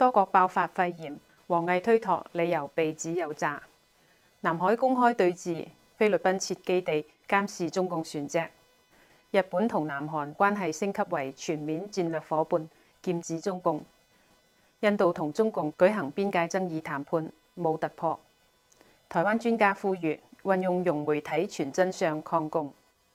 多國爆發肺炎，王毅推託理由被指有詐。南海公開對峙，菲律賓設基地監視中共船隻。日本同南韓關係升級為全面戰略夥伴，劍指中共。印度同中共舉行邊界爭議談判，冇突破。台灣專家呼籲運用融媒體傳真相抗共。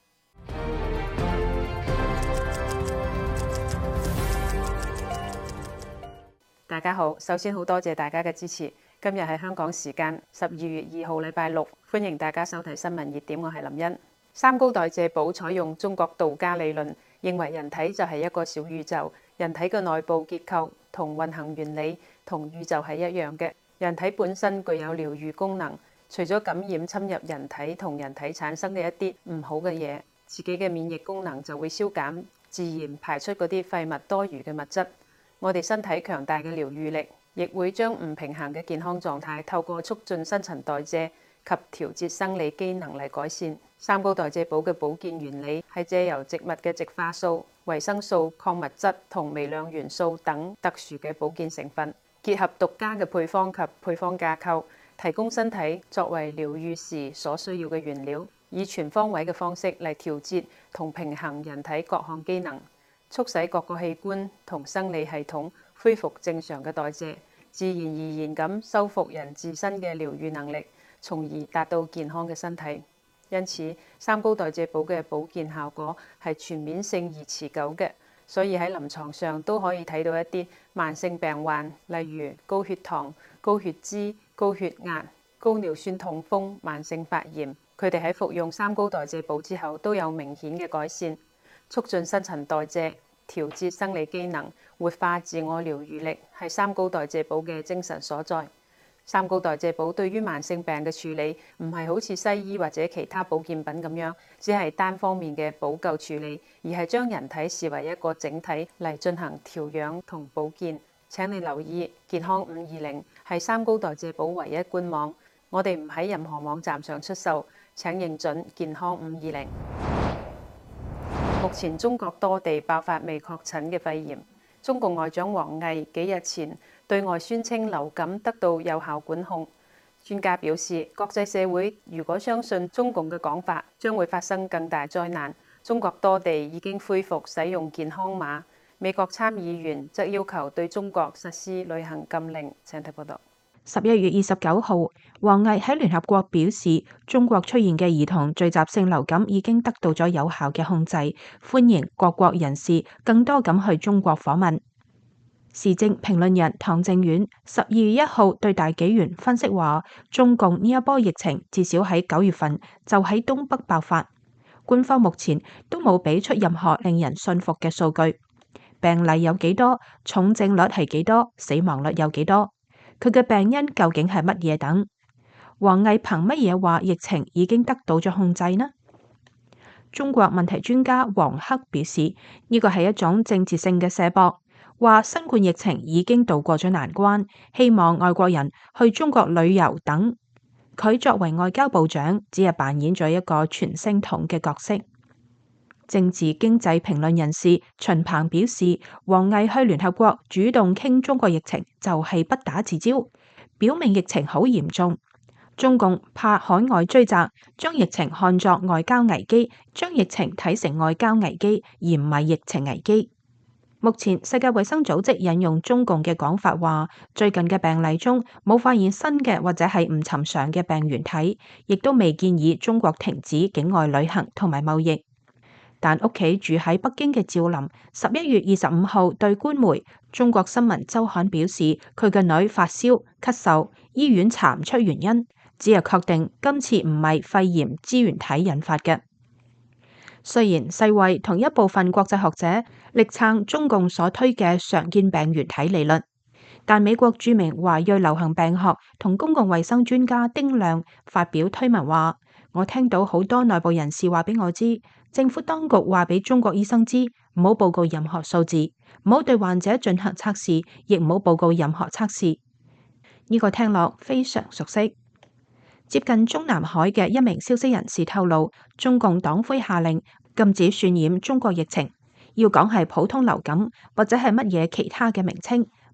大家好，首先好多謝大家嘅支持。今日係香港時間12月2號禮拜六，歡迎大家收睇新聞熱點，我係林茵。三高代謝寶採用中國道家理論，認為人體就係一個小宇宙，人體嘅內部結構同運行原理同宇宙係一樣嘅。人體本身具有療癒功能，除咗感染侵入人體同人體產生嘅一啲唔好嘅嘢，自己嘅免疫功能就會消減，自然排出嗰啲廢物多餘嘅物質。我哋身體強大嘅療癒力，亦會將唔平衡嘅健康狀態透過促進新陳代謝及調節生理機能嚟改善。三高代謝寶嘅保健原理係借由植物嘅植化素、維生素、礦物質同微量元素等特殊嘅保健成分，結合獨家嘅配方及配方架構，提供身體作為療癒時所需要嘅原料，以全方位嘅方式嚟調節同平衡人體各項機能，促使各個器官同生理系統恢復正常嘅代謝，自然而然咁修復人自身嘅療癒能力，從而達到健康嘅身體。因此，三高代謝寶嘅保健效果係全面性而持久嘅，所以喺臨床上都可以睇到一啲慢性病患，例如高血糖、高血脂、高血壓、高尿酸痛風、慢性發炎，佢哋喺服用三高代謝寶之後都有明顯嘅改善。促進新陳代謝、調節生理機能、活化自我療癒力，係三高代謝寶嘅精神所在。三高代謝寶對於慢性病嘅處理，唔係好似西醫或者其他保健品咁樣，只係單方面嘅補救處理，而係將人體視為一個整體嚟進行調養同保健。請你留意，健康520係三高代謝寶唯一官網，我哋唔喺任何網站上出售，請認準健康520。目前中國多地爆發未確診嘅肺炎，中共外長王毅幾日前對外宣稱流感得到有效管控。專家表示，國際社會如果相信中共嘅講法，將會發生更大災難。中國多地已經恢復使用健康碼，美國參議員則要求對中國實施旅行禁令。請睇報道。 11月29號，王毅喺聯合國表示，中國出現嘅兒童聚集性流感已經得到咗有效嘅控制，歡迎各國人士更多咁去中國訪問。時政評論人唐正遠12月1號對大紀元分析話，中共呢一波疫情至少喺9月份就喺東北爆發，官方目前都冇俾出任何令人信服嘅數據，病例有幾多，重症率係幾多，死亡率有幾多，佢嘅病因究竟係乜嘢等？王毅憑乜嘢話疫情已經得到咗控制呢？中國問題專家王克表示，呢個係一種政治性嘅卸膊，話新冠疫情已經渡過咗難關，希望外國人去中國旅遊等。佢作為外交部長，只係扮演咗一個傳聲筒嘅角色。政治經濟評論人士秦鵬表示，王毅去聯合國主動傾中國疫情就係不打自招，表明疫情好嚴重。中共怕海外追責，將疫情看作外交危機，將疫情睇成外交危機而唔係疫情危機。目前世界衛生組織引用中共嘅講法話，最近嘅病例中冇發現新嘅或者係唔尋常嘅病原體，亦都未建議中國停止境外旅行同埋貿易。但屋企住喺北京嘅趙林11月25號對官媒中國新聞週刊表示，佢嘅女發燒咳嗽，醫院查唔出原因，只係確定今次唔係肺炎支原體引發嘅。雖然世衛同一部分國際學者力撐中共所推嘅常見病原體理論，但美國著名華裔流行病學同公共衛生專家丁亮發表推文話，我聽到好多內部人士話俾我知，政府當局話俾中國醫生知，唔好報告任何數字，唔好對患者進行測試，亦唔好報告任何測試。呢個聽落非常熟悉。接近中南海嘅一名消息人士透露，中共黨魁下令禁止渲染中國疫情，要講係普通流感或者係乜嘢其他嘅名稱，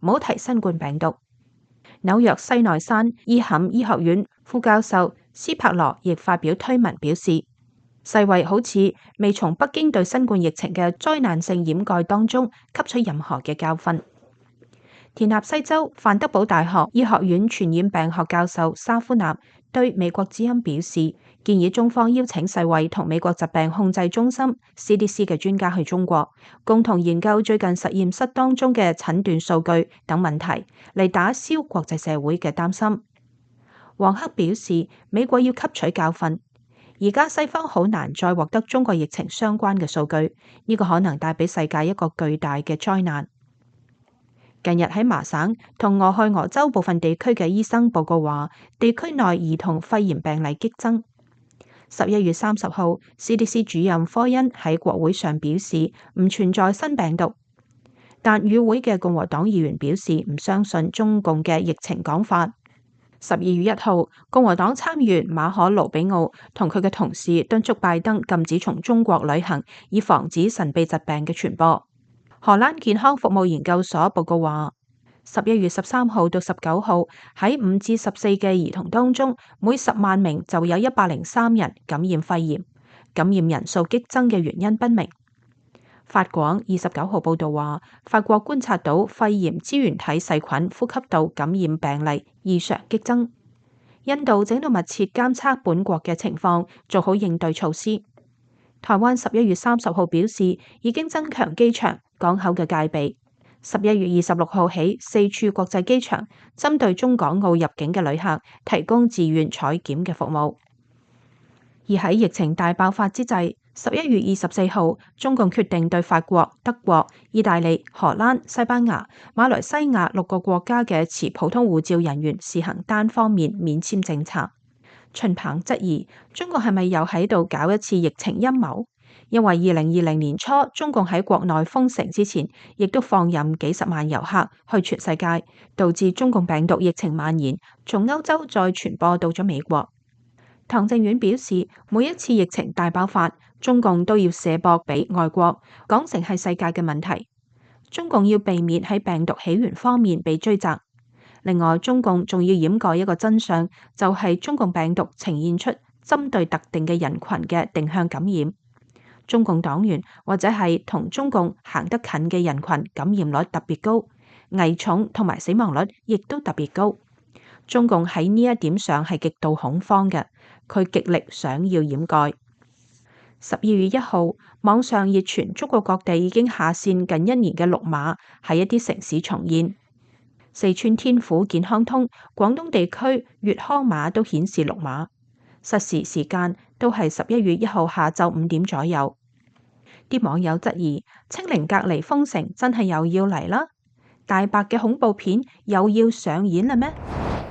唔好提新冠病毒。紐約西奈山伊坎醫學院副教授斯帕羅亦發表推文表示，世衛好似未從北京對新冠疫情嘅災難性掩蓋當中吸取任何嘅教訓。田納西州范德堡大學醫學院傳染病學教授沙夫納對美國之音表示，建議中方邀請世衛同美國疾病控制中心 CDC 嘅專家去中國，共同研究最近實驗室當中嘅診斷數據等問題，嚟打消國際社會嘅擔心。黃克表示，美國要吸取教訓，而家西方好難再獲得中國疫情相關嘅數據，呢個可能帶俾世界一個巨大嘅災難。近日喺麻省同俄亥俄州部分地區嘅醫生報告話，地區內兒童肺炎病例激增。11月30號 CDC 主任科恩喺國會上表示唔存在新病毒，但與會嘅共和黨議員表示唔相信中共嘅疫情講法。12月1號，共和黨參議員馬可盧比奧同佢嘅同事敦促拜登禁止從中國旅行，以防止神秘疾病嘅傳播。荷蘭健康服務研究所報告話，11月13號到19號喺5至14嘅兒童當中，每10萬名就有103人感染肺炎，感染人數激增嘅原因不明。法廣29號報導話，法國觀察到肺炎支原體細菌呼吸道感染病例異常激增。印度正喺度密切監測本國嘅情況，做好應對措施。台灣11月30號表示，已經增強機場港口嘅戒備。11月26號起，4處國際機場針對中港澳入境嘅旅客提供自願採檢嘅服務。而喺疫情大爆發之際，11月24號，中共決定對法國、德國、意大利、荷蘭、西班牙、馬來西亞6個國家嘅持普通護照人員試行單方面免簽政策。秦鵬質疑中國係咪又喺度搞一次疫情陰謀？因為2020年初中共喺國內封城之前，亦都放任幾十萬遊客去全世界，導致中共病毒疫情蔓延，從歐洲再傳播到咗美國。唐正遠表示，每一次疫情大爆發，中共都要卸膊俾外國，講成係世界嘅問題。中共要避免喺病毒起源方面被追責。另外，中共仲要掩蓋一個真相，就係中共病毒呈現出針對特定嘅人群嘅定向感染。中共黨員或者係同中共行得近嘅人群感染率特別高，危重同埋死亡率亦都特別高。中共喺呢一點上係極度恐慌嘅，佢極力想要掩蓋。12月1號，網上熱傳中國各地已經下線近1年嘅綠碼喺一啲城市重現。四川天府健康通、廣東地區粵康碼都顯示綠碼，實時時間都係11月1號下晝5點左右。啲網友質疑清零隔離封城真係又要嚟啦，大白嘅恐怖片又要上演啦咩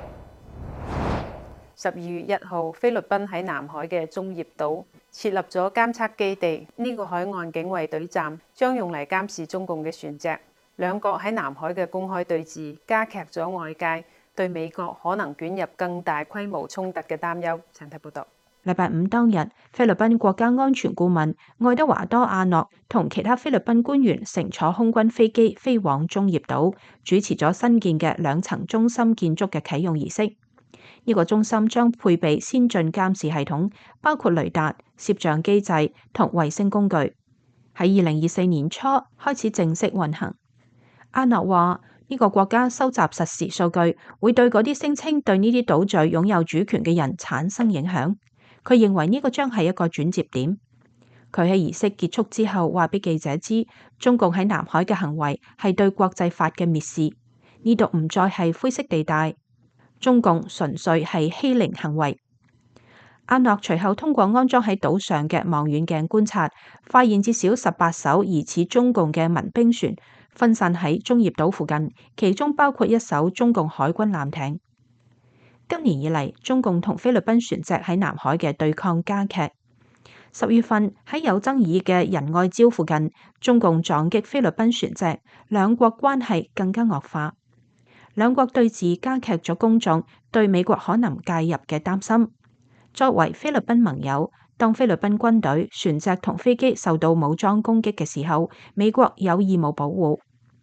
？12月1號，菲律賓喺南海嘅中業島設立咗監測基地，呢個海岸警衛隊站將用嚟監視中共嘅船隻。兩國喺南海嘅公開對峙，加劇咗外界對美國可能捲入更大規模衝突嘅擔憂。請睇報道。 禮拜五當日，菲律賓國家安全顧問愛德華多·阿諾同其他菲律賓官員乘坐空軍飛機飛往中業島，主持咗新建嘅2層中心建築嘅啟用儀式。呢個中心將配備先進監視系統，包括雷達、攝像機制同衛星工具，喺2024年初開始正式運行。阿諾話：呢個國家收集實時數據，會對嗰啲聲稱對呢啲島嶼擁有主權嘅人產生影響。佢認為呢個將係一個轉折點。佢喺儀式結束之後話俾記者知，中共喺南海嘅行為係對國際法嘅蔑視，呢度唔再係灰色地帶，中共純粹係欺凌行為。阿諾隨後通過安裝喺島上嘅望遠鏡觀察，發現至少18艘疑似中共嘅民兵船分散喺中業島附近，其中包括1艘中共海軍艦艇。今年以嚟，中共同菲律賓船隻喺南海嘅對抗加劇。10月份喺有爭議嘅仁愛礁附近，中共撞擊菲律賓船隻，兩國關係更加惡化。兩國對峙加劇咗公眾對美國可能介入嘅擔心。作為菲律賓盟友，當菲律賓軍隊、船隻同飛機受到武裝攻擊嘅時候，美國有義務保護。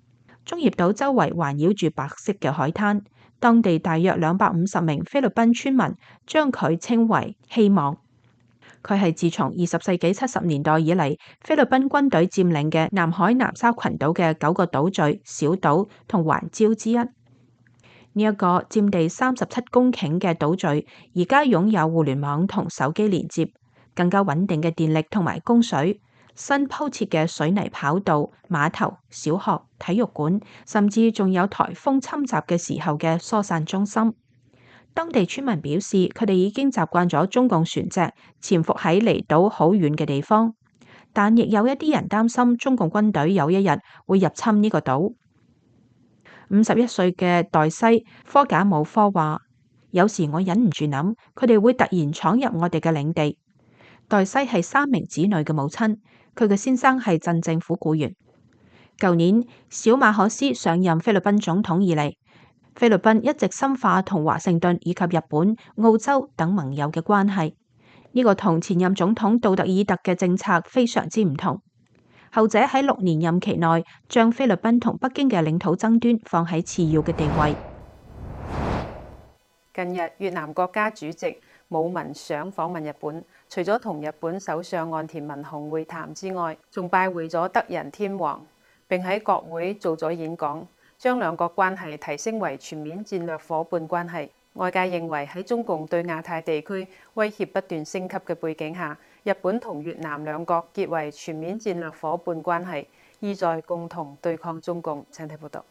中業島周圍環繞住白色嘅海灘，當地大約250名菲律賓村民將佢稱為希望。佢係自從20世紀70年代以嚟，菲律賓軍隊佔領嘅南海南沙群島嘅9個島嶼、小島同環礁之一。呢一個佔地37公頃嘅島嶼，而家擁有互聯網同手機連接，更加穩定嘅電力同埋供水，新鋪設嘅水泥跑道、碼頭、小學、體育館，甚至仲有颱風侵襲嘅時候嘅疏散中心。當地村民表示，佢哋已經習慣咗中共船隻潛伏喺離島好遠嘅地方，但亦有一啲人擔心中共軍隊有一日會入侵呢個島。51歲嘅黛西科賈姆科話：有時我忍唔住諗，佢哋會突然闖入我哋嘅領地。黛西係3名子女嘅母親，佢嘅先生係鎮政府僱員。舊年小馬可斯上任菲律賓總統以嚟，菲律賓一直深化同華盛頓以及日本、澳洲等盟友嘅關係。呢個同前任總統杜特爾特嘅政策非常之唔同。後者喺6年任期內，將菲律賓同北京嘅領土爭端放喺次要嘅地位。 近日，越南國家主席武文賞訪問日本，除咗同日本首相岸田文雄會談之外，仲拜會咗德仁天皇，並喺國會做咗演講，將兩國關係提升為全面戰略夥伴關係。外界認為喺中共對亞太地區威脅不斷升級嘅背景下，日本同越南兩國結為全面戰略夥伴關係，意在共同對抗中共。請睇報道。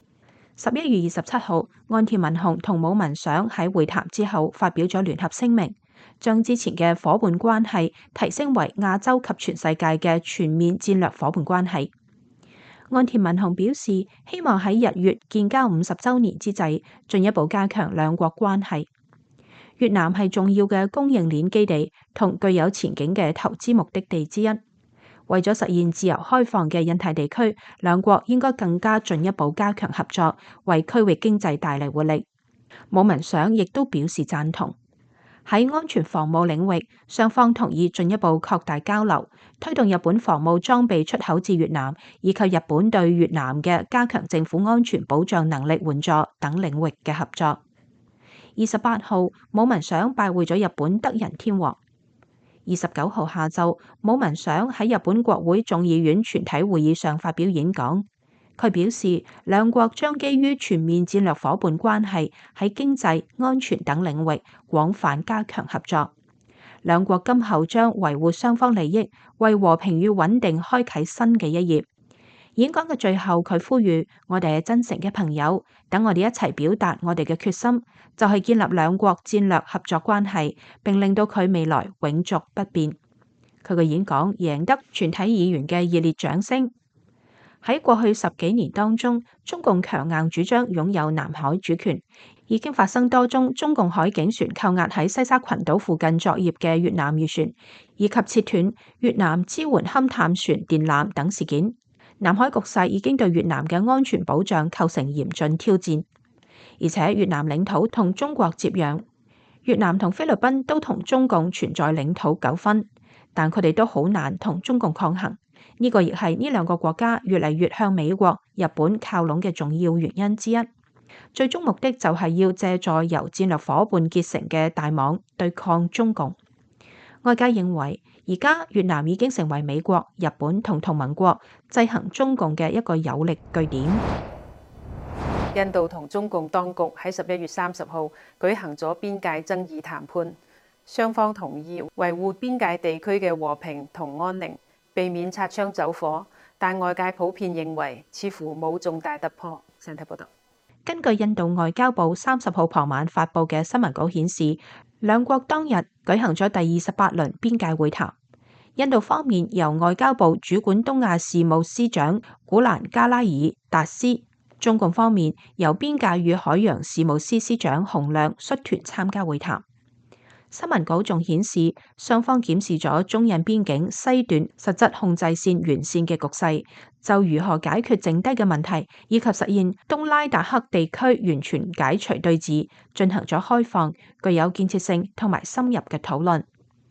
11月27號，岸田文雄同武文賞喺會談之後發表咗聯合聲明，將之前嘅夥伴關係提升為亞洲及全世界嘅全面戰略夥伴關係。岸田文雄表示，希望喺日越建交50週年之際，進一步加強兩國關係。越南係重要嘅供應鏈基地同具有前景嘅投資目的地之一。為咗實現自由開放嘅印太地區，兩國應該更加進一步加強合作，為區域經濟帶嚟活力。武文賞亦都表示贊同。喺安全防務領域，雙方同意進一步擴大交流，推動日本防務裝備出口至越南，以及日本對越南嘅加強政府安全保障能力援助等領域嘅合作。28號，武文賞拜會咗日本德仁天皇。29號下晝，武文賞喺日本國會眾議院全體會議上發表演講。佢表示，兩國將基於全面戰略夥伴關係，喺經濟、安全等領域廣泛加強合作。兩國今後將維護雙方利益，為和平與穩定開啟新嘅一頁。演講嘅最後，佢呼籲我哋係真誠嘅朋友，等我哋一齊表達我哋嘅決心，就係建立兩國戰略合作關係，並令到佢未來永續不變。佢嘅演講贏得全體議員嘅熱烈掌聲。喺過去10幾年當中，中共強硬主張擁有南海主權，已經發生多宗中共海警船扣押喺西沙群島附近作業嘅越南漁船，以及切斷越南支援勘探船電纜等事件。南海局勢已經對越南嘅安全保障構成嚴峻挑戰，而且越南領土同中國接壤，越南同菲律賓都同中共存在領土糾紛，但佢哋都好難同中共抗衡。呢個亦係呢兩個國家越嚟越向美國、日本靠攏嘅重要原因之一。最終目的就係要借助由戰略夥伴結成嘅大網對抗中共。外界認為，而家越南已經成為美國、日本同同盟國制衡中共嘅一個有力據點。 印度同中共當局喺11月30號舉行咗邊界爭議談判，雙方同意維護邊界地區嘅和平同安寧，避免擦槍走火，但外界普遍認為似乎冇重大突破。請睇報道。 根據印度外交部30號傍晚發布嘅新聞稿顯示，兩國當日舉行咗第28輪邊界會談。印度方面由外交部主管東亞事務司長古蘭加拉爾達斯，中共方面由邊界與海洋事務司司長洪亮率團參加會談。新聞稿仲顯示，雙方檢視咗中印邊境西段實質控制線沿線嘅局勢，就如何解決剩低嘅問題，以及實現東拉達克地區完全解除對峙，進行咗開放、具有建設性同埋深入嘅討論。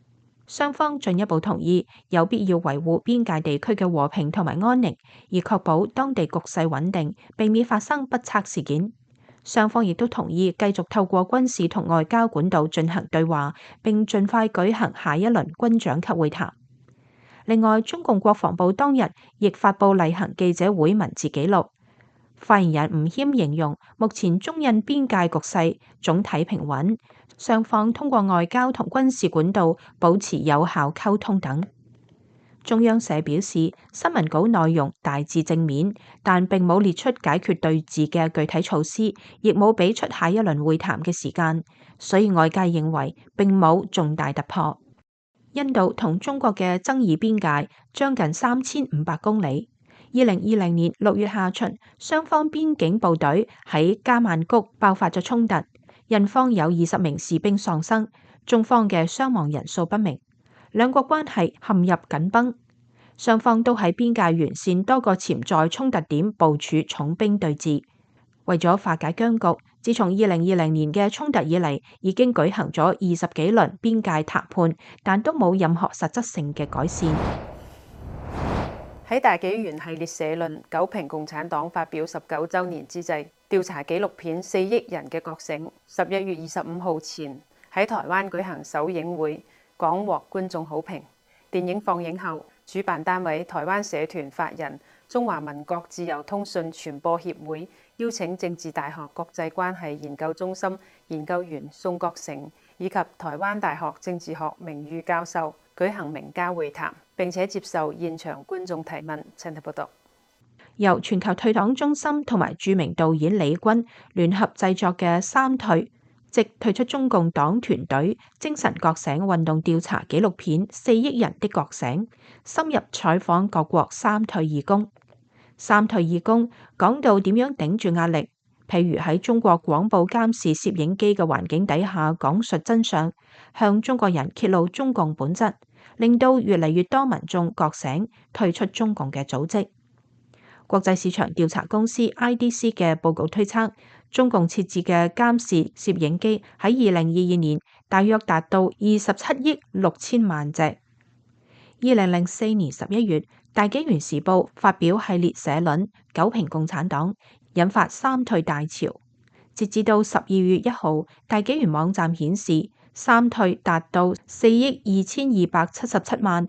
雙方進一步同意有必要維護邊界地區嘅和平同埋安寧，以確保當地局勢穩定，避免發生不測事件。雙方亦都同意繼續透過軍事同外交管道進行對話，並盡快舉行下一輪軍長級會談。另外，中共國防部當日亦發布例行記者會文字記錄，發言人吳謙形容目前中印邊界局勢總體平穩，雙方通過外交同軍事管道保持有效溝通等。中央社表示，新聞稿內容大致正面，但並冇列出解決對峙嘅具體措施，亦冇俾出下一輪會談嘅時間，所以外界認為並冇重大突破。印度同中國嘅爭議邊界將近3500公里。2020年6月下旬，雙方邊境部隊喺加曼谷爆發咗衝突，印方有20名士兵喪生，中方嘅傷亡人數不明，兩國關係陷入緊繃。雙方都喺邊界沿線多個潛在衝突點部署重兵對峙。為咗化解僵局，自從2020年嘅衝突以嚟，已經舉行咗20幾輪邊界談判，但都冇任何實質性嘅改善。 喺大紀元系列社論九評共產黨發表19週年之際，調查紀錄片4億人嘅覺醒11月25號前喺台灣舉行首映會，廣獲觀眾好評。電影放映後，主辦單位台灣社團法人中華民國自由通訊傳播協會邀請政治大學國際關係研究中心研究員宋國成以及台灣大學政治學名譽教授舉行名家會談，並且接受現場觀眾提問。陳特報道。 由全球退黨中心同埋著名導演李軍聯合製作嘅三退，即退出中共黨團隊精神覺醒運動調查紀錄片《4億人的覺醒》，深入採訪各國三退義工。三退義工講到點樣頂住壓力，譬如喺中國廣播監視攝影機嘅環境底下講述真相，向中國人揭露中共本質，令到越嚟越多民眾覺醒，退出中共嘅組織。國際市場調查公司 IDC 嘅報告推測，中共設置嘅監視攝影機喺2022年大約達到27億6千萬隻。2004年11月，大紀元時報發表系列社論九評共產黨，引發三退大潮。截至到12月1號，大紀元網站顯示三退達到4億2277萬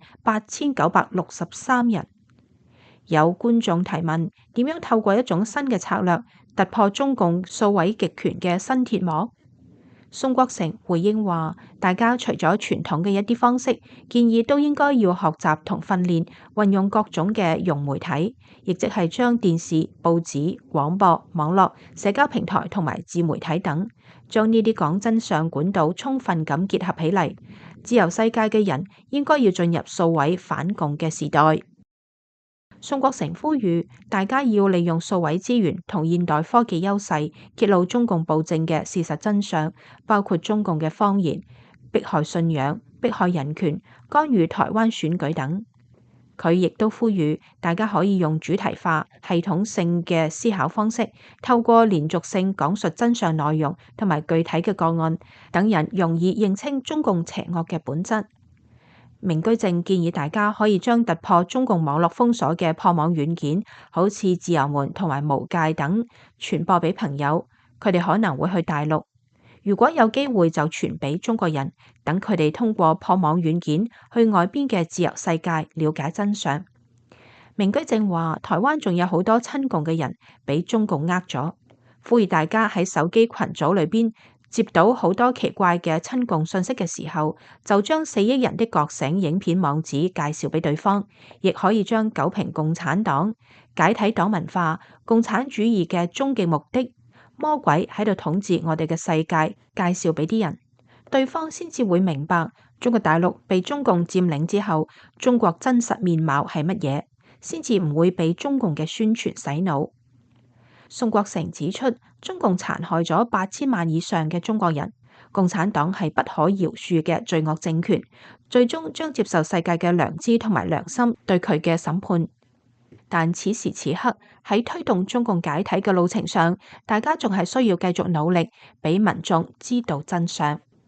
8963人。有觀眾提問：點樣透過一種新嘅策略突破中共數位極權嘅新鐵幕？宋國成回應話：大家除咗傳統嘅一啲方式，建議都應該要學習同訓練運用各種嘅融媒體，亦即係將電視、報紙、廣播、網絡、社交平台同埋自媒體等，將呢啲講真相管道充分咁結合起嚟。自由世界嘅人應該要進入數位反共嘅時代。宋國成呼籲大家要利用數位資源同現代科技優勢，揭露中共暴政嘅事實真相，包括中共嘅謊言、迫害信仰、迫害人權、干預台灣選舉等。佢亦都呼籲大家可以用主題化、系統性嘅思考方式，透過連續性講述真相內容同埋具體嘅個案，等人容易認清中共邪惡嘅本質。明居正建議大家可以將突破中共網絡封鎖嘅破網軟件，好似自由門同埋無界等，傳播俾朋友，佢哋可能會去大陸。如果有機會就傳俾中國人，等佢哋通過破網軟件去外邊嘅自由世界了解真相。明居正話，台灣仲有好多親共嘅人俾中共呃咗，呼籲大家喺手機群組裏邊接到好多奇怪嘅親共信息嘅時候，就將4億人的覺醒影片網址介紹俾對方，亦可以將九評共產黨解體黨文化、共產主義嘅終極目的、魔鬼喺度統治我哋嘅世界介紹俾啲人，對方先至會明白中國大陸被中共佔領之後，中國真實面貌係乜嘢，先至唔會被中共嘅宣傳洗腦。宋國成指出，中共殘害咗8000萬以上嘅中國人，共產黨係不可饒恕嘅罪惡政權，最終將接受世界嘅良知同埋良心對佢嘅審判。但此時此刻喺推動中共解體嘅路程上，大家仲係需要繼續努力，俾民眾知道真相。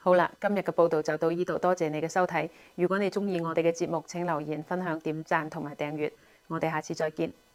好啦，今日嘅報道就到呢度，多謝你嘅收睇。如果你鍾意我哋嘅節目，請留言、分享、點讚同埋訂閱。我哋下次再見。